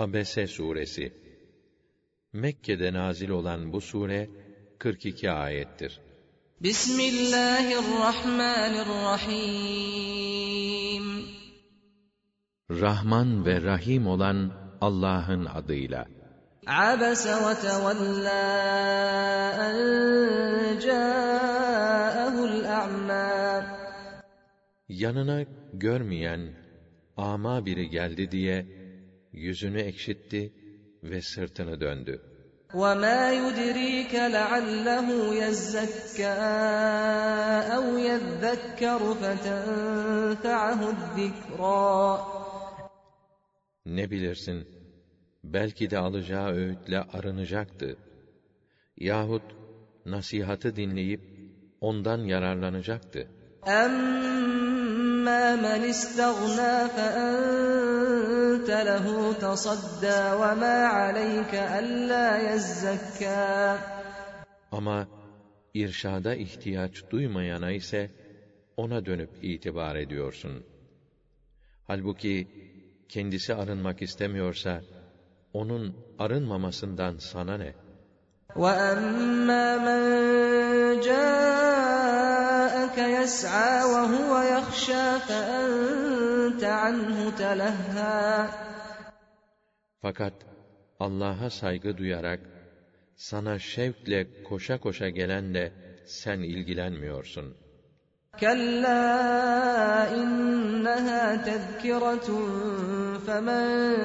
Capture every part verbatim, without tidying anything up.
Abese suresi. Mekke'de nazil olan bu sure kırk iki ayettir. Bismillahirrahmanirrahim. Rahman ve Rahim olan Allah'ın adıyla. Abese ve tevellâ en câehul a'mâ. Yanına görmeyen, ama biri geldi diye yüzünü ekşitti ve sırtını döndü. وَمَا يُدْرِيكَ لَعَلَّهُ يَزَّكَّىٰ أَوْ يَذَّكَّرُ فَتَنفَعَهُ الذِّكْرَىٰ. Ne bilirsin, belki de alacağı öğütle arınacaktı. Yahut nasihatı dinleyip ondan yararlanacaktı. أَمَّا مَنِ اسْتَغْنَىٰ فَأَنتَ لَهُ تَصَدَّىٰ وَمَا عَلَيْكَ أَلَّا يَزَّكَّىٰ. Ama irşada ihtiyaç duymayana ise ona dönüp itibar ediyorsun. Halbuki kendisi arınmak istemiyorsa onun arınmamasından sana ne? وَأَمَّا مَنْ جَاءَكَ يَسْعَىٰ وَهُوَ يَخْشَىٰ فَأَنْتَ عَنْهُ تَلَهَّىٰ. Fakat Allah'a saygı duyarak sana şevkle koşa koşa gelenle sen ilgilenmiyorsun. كَلَّا إِنَّهَا تَذْكِرَةٌ فَمَنْ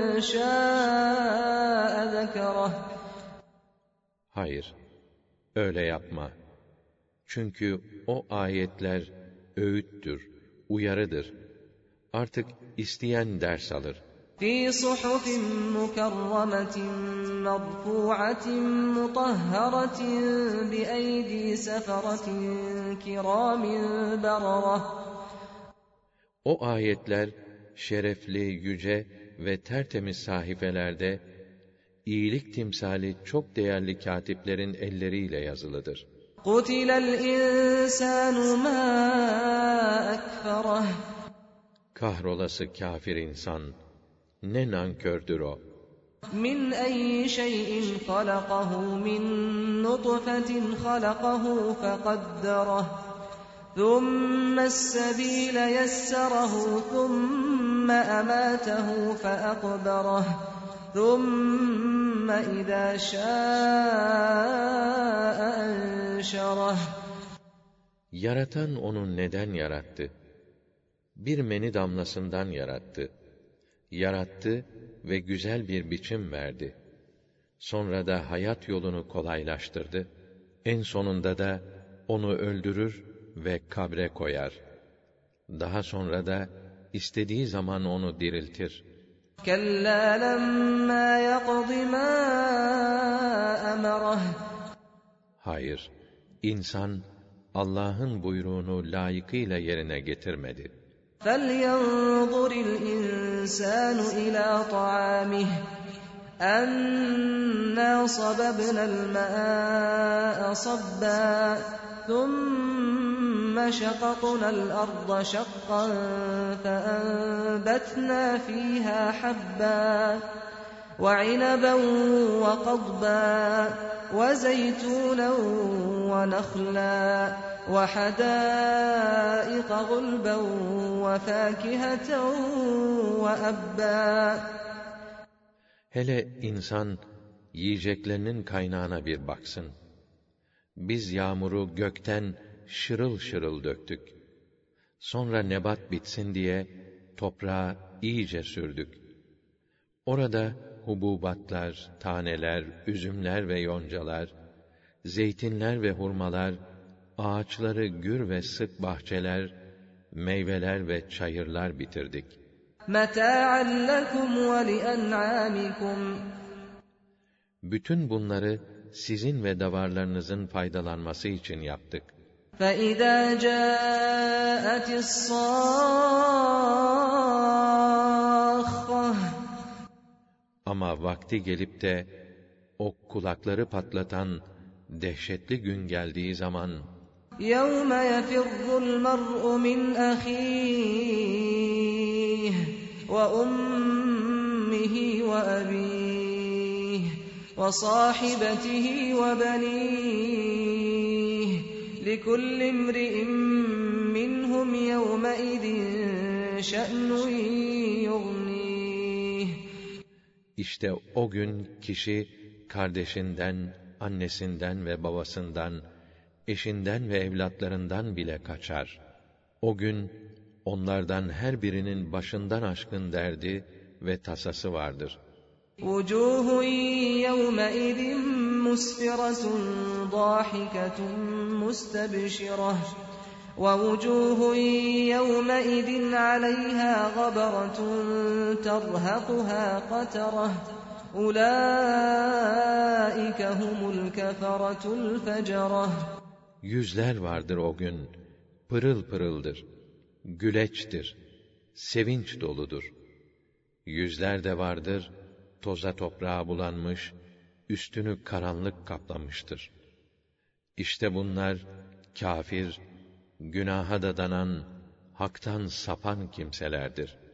شَاءَ ذَكَرَهُ. Hayır, öyle yapma. Çünkü o ayetler öğüttür, uyarıdır. Artık isteyen ders alır. فِي صُحُفٍ مُكَرَّمَةٍ مَرْفُوعَةٍ مُطَهَّرَةٍ بِأَيْدِي سَفَرَةٍ كِرَامٍ بَرَرَةٍ. O ayetler şerefli, yüce ve tertemiz sahifelerde iyilik timsali çok değerli katiplerin elleriyle yazılıdır. قُتِلَ الْإِنسَانُ مَا أَكْفَرَهُ. Kahrolası kâfir insan, ne nankördür o. مِنْ أَيِّ شَيْءٍ خَلَقَهُ مِنْ نُطْفَةٍ خَلَقَهُ فَقَدَّرَهُ ثُمَّ السَّبِيلَ يَسَّرَهُ ثُمَّ أَمَاتَهُ فَأَقْبَرَهُ ثُمَّ إِذَا شَاءَ أَنْشَرَهُ. Yaratan onu neden yarattı? Bir meni damlasından yarattı. Yarattı ve güzel bir biçim verdi. Sonra da hayat yolunu kolaylaştırdı. En sonunda da onu öldürür ve kabre koyar. Daha sonra da istediği zaman onu diriltir. كَلَّا لَمَّا يَقْضِ مَا أَمَرَهُ. Hayır, insan Allah'ın buyruğunu layıkıyla yerine getirmedi. فَلْيَنْظُرِ الْإِنسَانُ إِلَى طَعَامِهِ أَنَّا صَبَبْنَا الْمَاءَ صَبًّا ثُمَّ شَقَقْنَا الْأَرْضَ شَقًّا فَأَنبَتْنَا فِيهَا حَبًّا وَعِنَبًا وَقَضْبًا وَزَيْتُونًا وَنَخْلًا وَحَدَائِقَ غُلْبًا وَفَاكِهَةً وَأَبًّا. Hele insan yiyeceklerinin kaynağına bir baksın. Biz yağmuru gökten şırıl şırıl döktük. Sonra nebat bitsin diye toprağa iyice sürdük. Orada hububatlar, taneler, üzümler ve yoncalar, zeytinler ve hurmalar, ağaçları gür ve sık bahçeler, meyveler ve çayırlar bitirdik. مَتَاعًا لَكُمْ وَلِأَنْعَامِكُمْ. Bütün bunları sizin ve davarlarınızın faydalanması için yaptık. فَإِذَا جَاءَتِ الصَّاخَّةُ. Ama vakti gelip de o kulakları patlatan dehşetli gün geldiği zaman يَوْمَ يَفِرُّ الْمَرْءُ مِنْ أَخِيهِ وَأُمِّهِ وَأَبِيهِ. وصاحبته وبنيه لكل امرئ منهم يومئذ شأن يغنيه. İşte o gün kişi kardeşinden, annesinden ve babasından, eşinden ve evlatlarından bile kaçar. O gün onlardan her birinin başından aşkın derdi ve tasası vardır. وُجُوهٌ يَوْمَئِذٍ مُسْفِرَةٌ ضَاحِكَةٌ مُسْتَبْشِرَةٌ وَوُجُوهٌ يَوْمَئِذٍ عَلَيْهَا غَبَرَةٌ تَرْهَقُهَا قَتَرَةٌ أُولَٰئِكَ هُمُ الْكَفَرَةُ الْفَجَرَةُ. Yüzler vardır o gün, pırıl pırıldır, güleçtir, sevinç doludur. Yüzler de vardır, toza toprağa bulanmış, üstünü karanlık kaplamıştır. İşte bunlar, kâfir, günaha dadanan, haktan sapan kimselerdir.